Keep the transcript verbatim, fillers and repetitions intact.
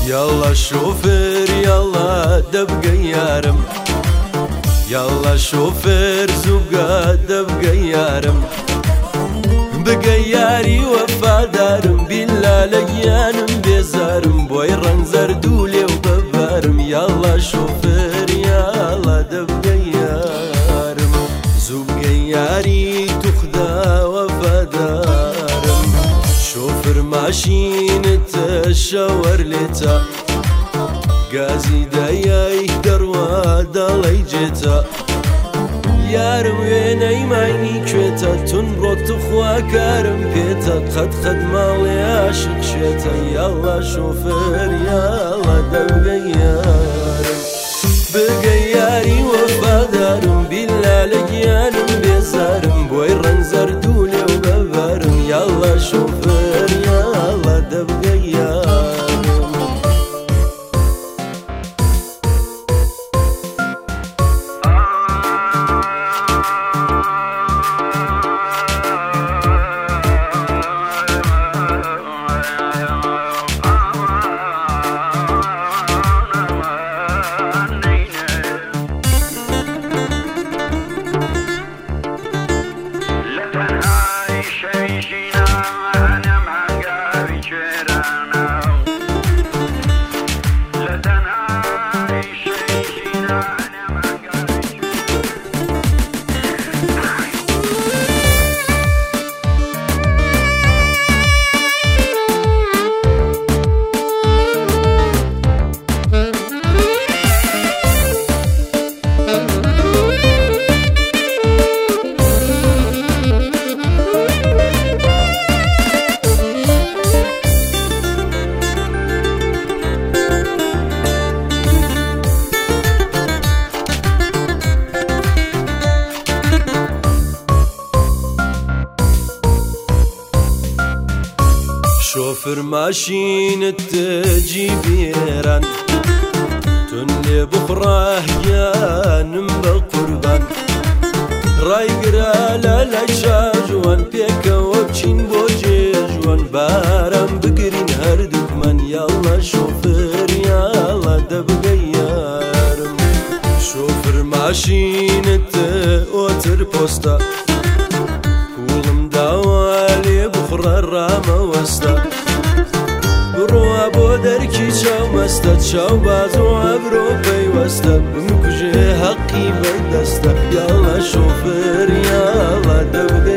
يلا شوفر يلا دبقى يارم، يلا شوفر زوقا دبقى يارم، بقى ياري وفادارم بالله ليانم بيزارم بوي رنزر دولي وببارم. يلا شوفر يلا دبقى يارم، زوقا ياري تخدا وفادارم، شوفر ماشين تشاور لتا قازي داياي دروا دالي جيتا يارم ويني مايني كويتا تنبرو تخوا كارم بيتا خد خد مالي عاشق شيتا. يلا شوفر يلا دبقى يارم، بقى ياري وفادارم بالله لقيانم بيزارم بوي رنزر دولي وببارم. يلا شوفر يلا دبقى يارم. شوفر ماشين تجي بيران تنلي بخراه يانم بالقربان رايقرا لا شاجوان بيكا وبشين بوجيجوان بارم بقرين هردك من. يلا شوفر يلا دبقى يارم، شوفر ماشين اوتر بوستا كولم داوالي بخرا الرامة وستا بروا بودركي شاو مستا شاو بازو عبرو بيوستا بمكجي حقي بدستا. يلا شوفر يلا دبقى